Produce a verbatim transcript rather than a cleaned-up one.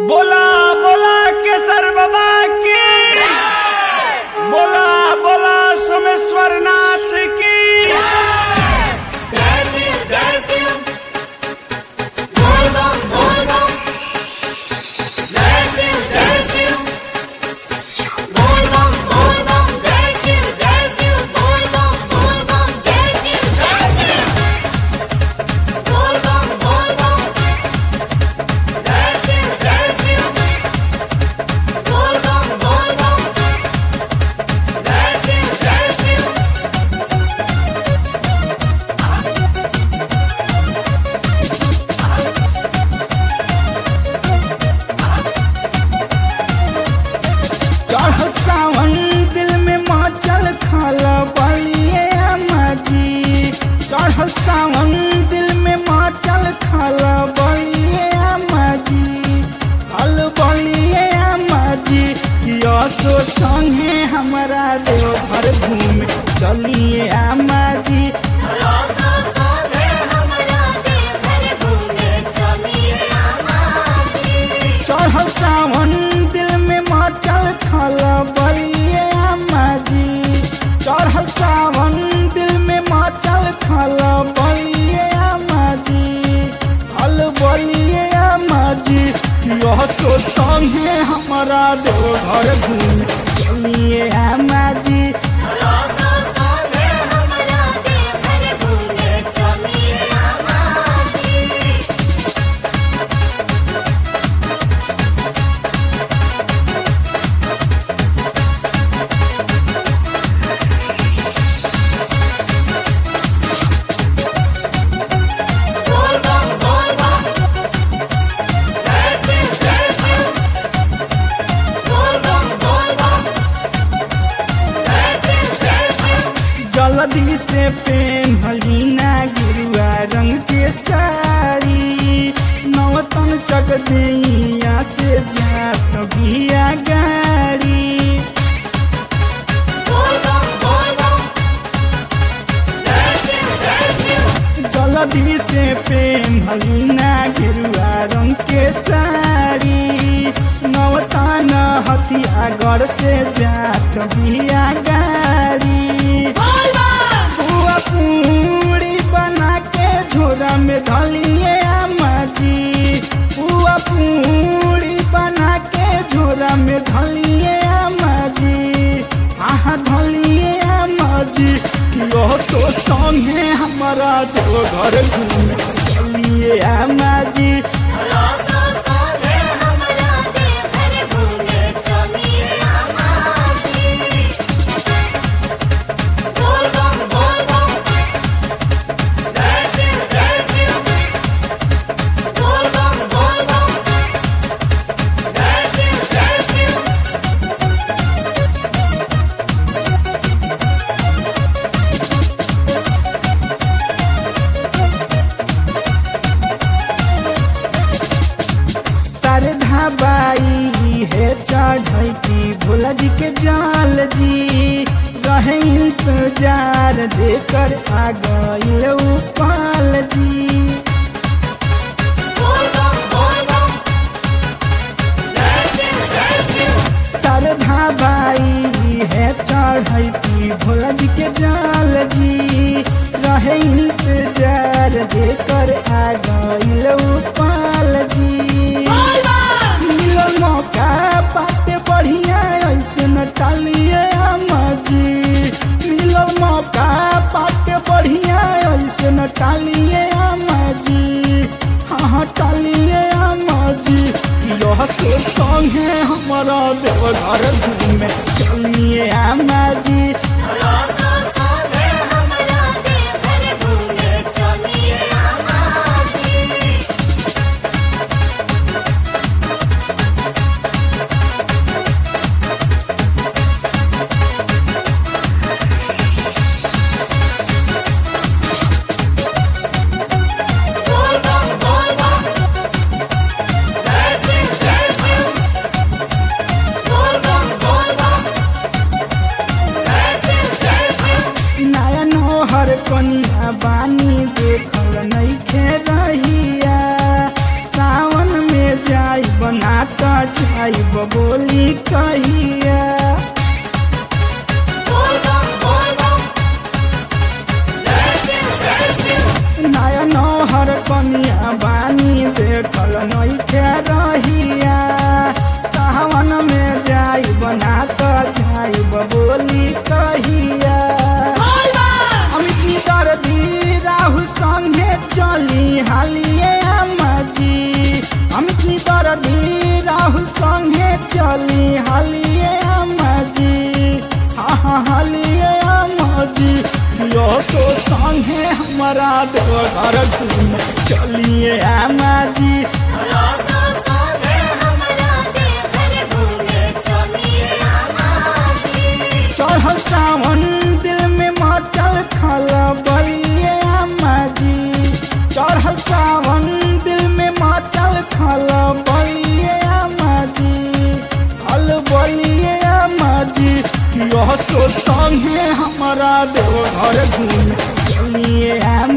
बोला बोला केसर बाबा की, बोला बोला सोमेश्वर नाथ की। जय शिव जय शिव बोल बम बोल बम। जय शिव जय शिव बोल बम बोल बम। जय शिव जय शिव बोल बम बोल बम। जय शिव जय शिव बोल बम बोल बम। जय शिव जय शिव बोल बम बोल बम। जय शिव जय शिव। चढ़ सावन दिल में माचल खाला बलिए अम्मा जी। चढ़ सावन दिल में माचल खाला बलिए अम्मा जी। हल बलिए अम्मा जी, यो तो संगे हमारा देवघर घूमे चलिए अम्मा जी। रोसो सोधे हमरा देवघर घूमे चलिए अम्मा जी। चढ़ सावन दिल में माचल खाला बलिए अम्मा जी। चढ़ सावन दिल में माचल खाला बलिए अम्मा जी। हल बलिए अम्मा जी, यह तो संगे हमारा देवघर घूमे चलिए अम्मा जी। रोसो सोधे हमरा देवघर घूमे चलिए अम्मा जी। बोल बम बोल बम। जय शिव जय शिव बोल बम बोल बम। जय शिव जय शिव। जल्दी से पेन्हली ना गिरुआ रंग के साड़ी। नौतन चक दैया से जात बिया गाड़ी। बोल बम बोल बम। जय शिव जय शिव। जल्दी से पेन्हली ना गिरुआ रंग के साड़ी। नौतन हथियागढ़ से जात बिया गाड़ी। बोल बम। पुआ पूरी बना के झोरा में धलिए अम्मा जी। पुआ पूरी बना के झोरा में धलिए अम्मा जी। हाँ धलिए अम्मा जी, यह तो संगे हमारा देवघर घूमे चलिए अम्मा जी। रोसो सोधे हमरा देवघर घूमे चलिए अम्मा जी। बोल बम बोल बम। जय शिव जय शिव बोल बम बोल बम। जय शिव जय शिव। श्रद्धा बाई है चढ़ती भोला जी के जाल जी। रहे इंतजार देकर आ गई उपाल जी। बोल बम बोल बम। जय शिव जय शिव। श्रद्धा बाई है चढ़ती भोला जी के जाल जी। रहे इंतजार देकर आ गई उपाल जी। बोल बम। मिलल मौका बाटे बढ़िया ऐसे न टालिए अम्मा जी। मिलल मौका बाटे बढ़िया ऐसे न टालिए अम्मा जी। हाँ हाँ टालिए अम्मा जी, यह से संगे हमारा देवघर घूमे चलिए अम्मा जी। रोसो सोधे हमरा देवघर घूमे चलिए अम्मा जी। बोल बम बोल बम। जय शिव जय शिव बोल बम बोल बम। जय शिव जय शिव। तो जाइब बोली कहिया बोल बम बोल बम जय शिव जय शिव नया नहर कनिया बानी देखल नइखे रहिया सावन में जाइब ना तो जाइब बोली कहिया बोल बम अमित दर्दी राहुल संगे चली हालिए अम्मा जी अमित दर्दी राहुल संगे चली हालिए अम्मा जी हाँ हाँ हालिए अम्मा जी यो तो संगे हमारा देवघर घूम चलिए अम्मा जी सो सोगे हमरा देवघर घूमे चलिए आमाजी चढ़ल सावन दिल में मचल खलबलिए अम्मा जी चढ़ल सावन दिल में मचल खलबलिए अम्मा जी खलबलिए अम्मा जी यह तो संगे हमारा देवघर घूम चलिए अम्मा